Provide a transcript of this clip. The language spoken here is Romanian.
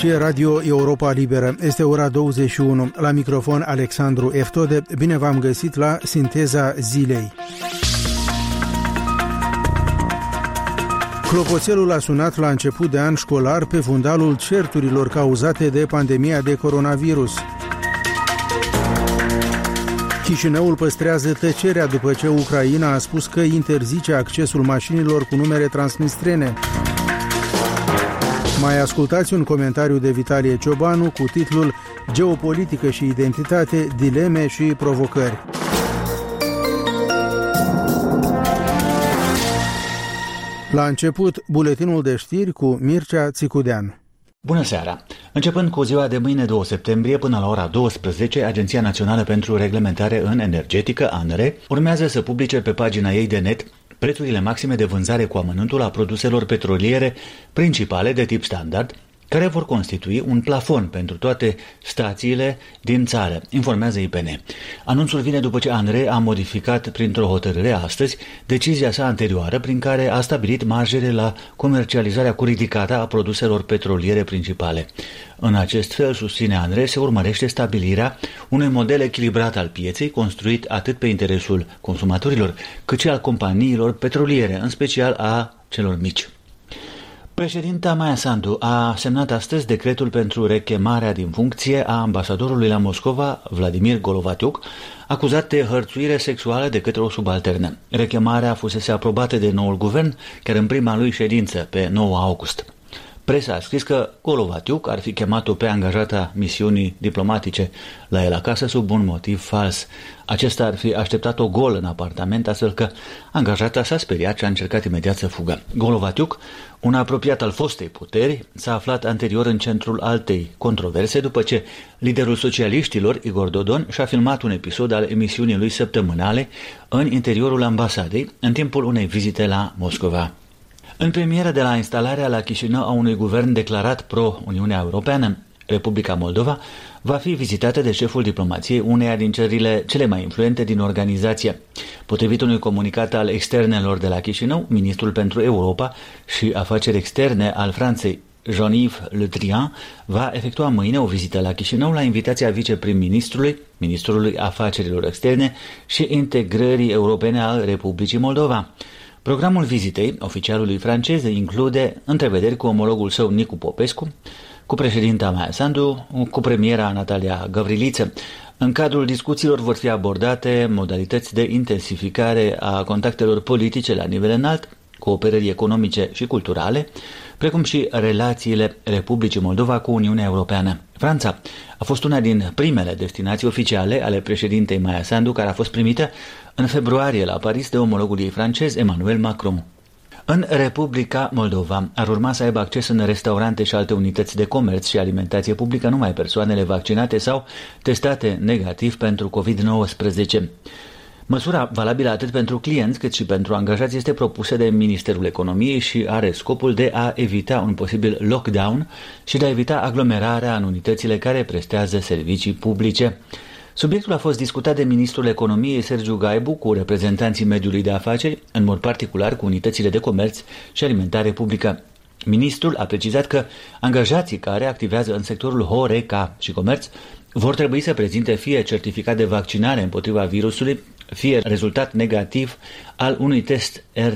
Aici Radio Europa Liberă. Este ora 21. La microfon Alexandru Eftode. Bine v-am găsit la Sinteza Zilei. Clopoțelul a sunat la început de an școlar pe fundalul certurilor cauzate de pandemia de coronavirus. Chișinăul păstrează tăcerea după ce Ucraina a spus că interzice accesul mașinilor cu numere transnistrene. Mai ascultați un comentariu de Vitalie Ciobanu cu titlul Geopolitică și identitate, dileme și provocări. La început, buletinul de știri cu Mircea Țicudean. Bună seara! Începând cu ziua de mâine 2 septembrie până la ora 12, Agenția Națională pentru Reglementare în Energetică, ANRE, urmează să publice pe pagina ei de net prețurile maxime de vânzare cu amănuntul a produselor petroliere principale de tip standard, care vor constitui un plafon pentru toate stațiile din țară, informează IPN. Anunțul vine după ce ANRE a modificat printr-o hotărâre astăzi decizia sa anterioară prin care a stabilit marjele la comercializarea cu ridicată a produselor petroliere principale. În acest fel, susține ANRE, se urmărește stabilirea unui model echilibrat al pieței, construit atât pe interesul consumatorilor, cât și al companiilor petroliere, în special a celor mici. Președinta Maia Sandu a semnat astăzi decretul pentru rechemarea din funcție a ambasadorului la Moscova, Vladimir Golovatiuk, acuzat de hărțuire sexuală de către o subalternă. Rechemarea fusese aprobată de noul guvern, chiar în prima lui ședință, pe 9 august. Presa a scris că Golovatiuk ar fi chemat-o pe angajata misiunii diplomatice la el acasă sub un motiv fals. Acesta ar fi așteptat-o gol în apartament, astfel că angajata s-a speriat și a încercat imediat să fugă. Golovatiuk, un apropiat al fostei puteri, s-a aflat anterior în centrul altei controverse după ce liderul socialiștilor, Igor Dodon, și-a filmat un episod al emisiunii lui săptămânale în interiorul ambasadei, în timpul unei vizite la Moscova. În premieră de la instalarea la Chișinău a unui guvern declarat pro-Uniunea Europeană, Republica Moldova va fi vizitată de șeful diplomației uneia din țările cele mai influente din organizație. Potrivit unui comunicat al externelor de la Chișinău, ministrul pentru Europa și afaceri externe al Franței, Jean-Yves Le Drian, va efectua mâine o vizită la Chișinău la invitația viceprim-ministrului, ministrului afacerilor externe și integrării europene al Republicii Moldova. Programul vizitei oficialului francez include întrevederi cu omologul său Nicu Popescu, cu președinta Maia Sandu, cu premiera Natalia Gavriliță. În cadrul discuțiilor vor fi abordate modalități de intensificare a contactelor politice la nivel înalt, cooperării economice și culturale, precum și relațiile Republicii Moldova cu Uniunea Europeană. Franța a fost una din primele destinații oficiale ale președintei Maia Sandu, care a fost primită în februarie la Paris de omologul ei francez, Emmanuel Macron. În Republica Moldova ar urma să aibă acces în restaurante și alte unități de comerț și alimentație publică numai persoanele vaccinate sau testate negativ pentru COVID-19. Măsura valabilă atât pentru clienți cât și pentru angajați este propusă de Ministerul Economiei și are scopul de a evita un posibil lockdown și de a evita aglomerarea în unitățile care prestează servicii publice. Subiectul a fost discutat de Ministrul Economiei Sergiu Gaibu cu reprezentanții mediului de afaceri, în mod particular cu unitățile de comerț și alimentare publică. Ministrul a precizat că angajații care activează în sectorul Horeca și comerț vor trebui să prezinte fie certificat de vaccinare împotriva virusului, fie rezultat negativ al unui test